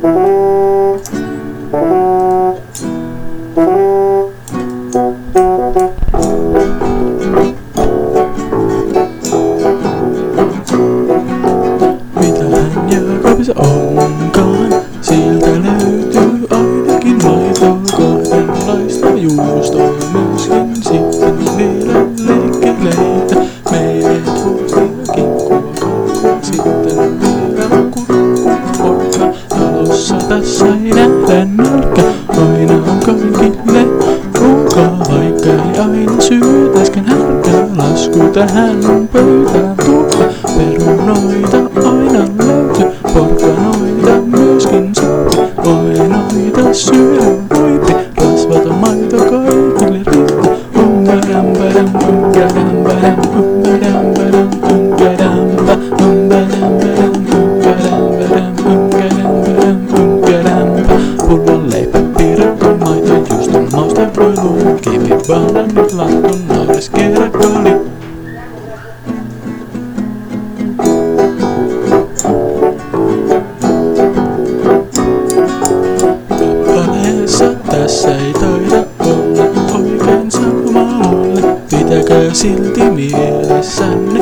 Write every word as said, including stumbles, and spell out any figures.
Mitähän jääkaapissa onkaan? Sieltä löytyy ainakin maitoa, kahdenlaista juustoa, myöskin sitten vielä leikkeleitä. Menet vuosia kinkkua kaukua, sitten vielä kurkkuporkka. Talossa tässä ei nähdä nälkä, aina on kaikille ruokaa, vaikka ei aina syötäskään härkää. Lasku tähän pöytään tuoda, perunoita aina löytyy, porkkanoita myöskin sopii. Omenoita syödä voipi, rasvaton maito kaikille riittää. Umpadam padam, umpadam padam, umpadam padam, umpadam padam, umpadam padam, umpadam padam, umpadam padam, umpadam padam. Pullon leipä, piirakka, maito, juuston mauste, voiluun, kivi, bananit, lattun, naureskele, kali. Tässä ei taida olla oikein sama ole. Pitäkää silti mielessänne